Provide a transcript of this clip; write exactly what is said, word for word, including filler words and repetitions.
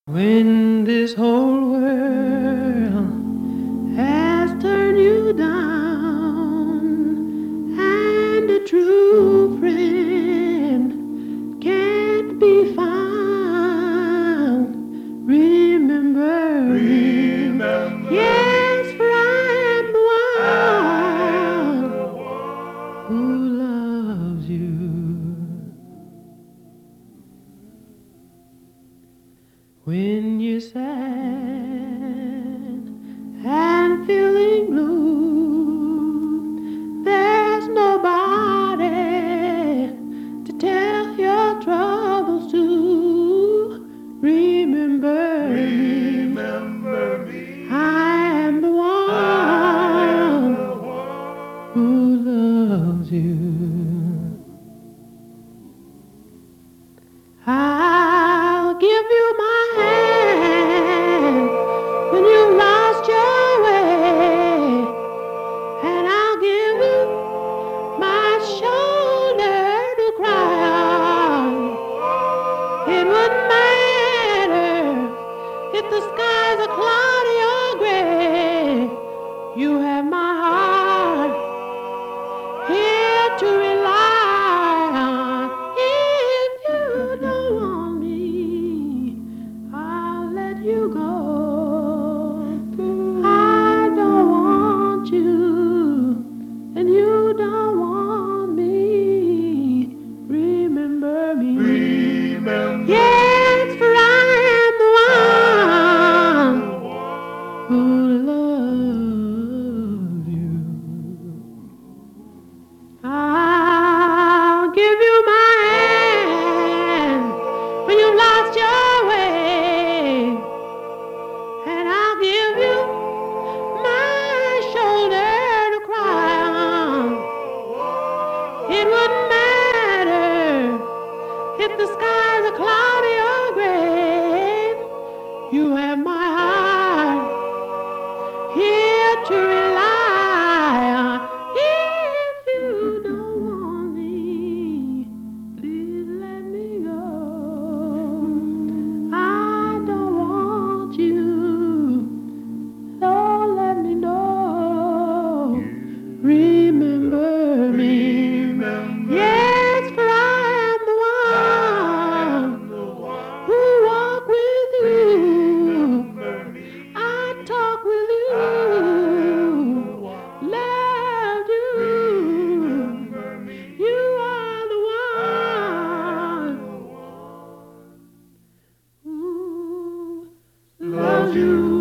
When this whole world has turned you down and a true friend can't be found, remember me. Remember Yes, for I am the I am one the one who loves you. When you're sad and feeling blue, there's nobody to tell your troubles to. Remember me, Remember me I am the I am one the one who loves you. I'll give you my hand when you lost your way, and I'll give you my shoulder to cry on. It wouldn't matter if the skies are cloudy or gray. You have my heart here to rely on. If you don't want me, I'll let you go. I don't want you, and you don't want me. Remember me. Remember Yes, for I am the I am one the one who loves you. I'll give you my hand when you've lost your way, and I'll give you my shoulder to cry on. It wouldn't matter if the skies are cloudy or gray. You have my heart here to rely on. If you don't want me, please let me go. I don't want you, so let me know. Remember me. Remember Yes, for I am the I one am the one who walk with you. Remember me I talk with you. I am the one Loved you. Remember me You are the I am one the one who loves you.